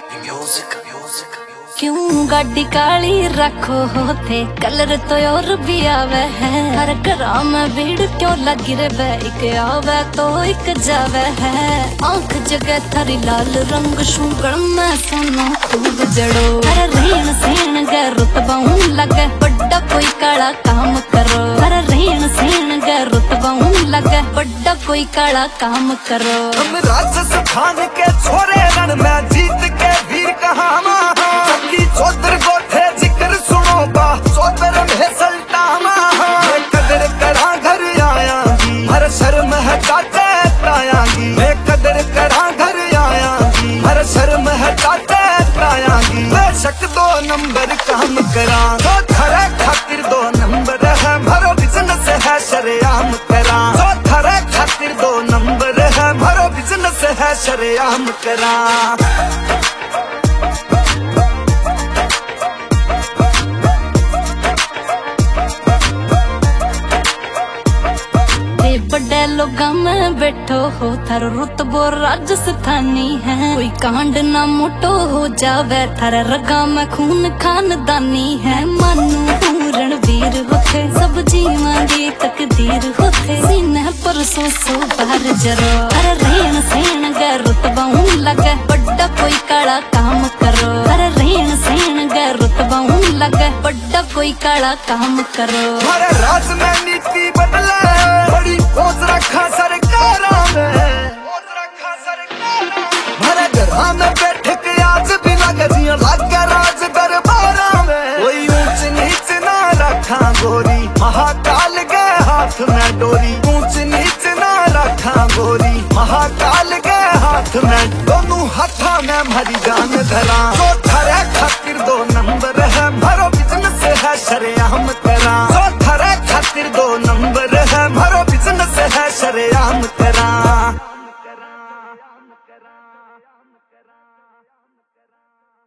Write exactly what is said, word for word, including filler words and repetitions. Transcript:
Music music क्यों गाड़ी काली रखो होते कलर तो और भी आवे है। हर घरा में भीड़ क्यों लगी रे बे, एक आवे तो एक जावे है। आंख जगह थारी लाल रंग शुगल में सोना खूब जड़ो। हर रीण सीण गे रुतबाऊ लगे बड़ा कोई काला काम करो। हर रीण सीण गे रुतबाऊ लगे बड़ा कोई काला काम करो। हम राजस्थान के छोरे रण में जीत के वीर कहावा चौधर गोठे जिक्र सुनो बा चौधर में सल्टामा। मैं कदर करा घर आयागी हर शर्म है चाचे तायागी। मैं कदर करा घर आयागी हर शर्म है चाचे तायागी। बेशक दो नंबर काम करा तो थरे खातिर दो नंबर है। भरो बिजनेस है शरेआम करा तो थरे खातिर दो नंबर है। भरो बिजनेस है शरेआम करा। बड़े लोगा में बैठो हो थारो रुतबो राजस्थानी है। कोई कांड ना मोटो हो जावे थारे रगा में खून खानदानी है। मानू रणवीर होते सब जीवा दी तकदीर होते सीने पर सो सो बाहर जरो। अरे रीण सीण गे रुतबाऊ लगे बड़ा कोई काला काम करो। अरे रीण सीण गे रुतबाऊ लगे बड़ा कोई काला काम करो। हमारे राज में नीति बदले बड़ी खोज रखा सरकारा में। हमारे घर में बैठ के आज भी लगे जिया लगे राज दरबारा में। कोई ऊंच नीच ना रखा गोरी महाकाल के हाथ में डोरी। ऊंच नीच ना रखा गोरी महाकाल के हाथ में। दोनों हाथा में भरी जान धरा तो थरे खातिर दो नंबर है। भरो बिजनेस है शरेआम करा तो थरे खातिर दो नंबर है। भरो बिजनेस है शरेआम करा।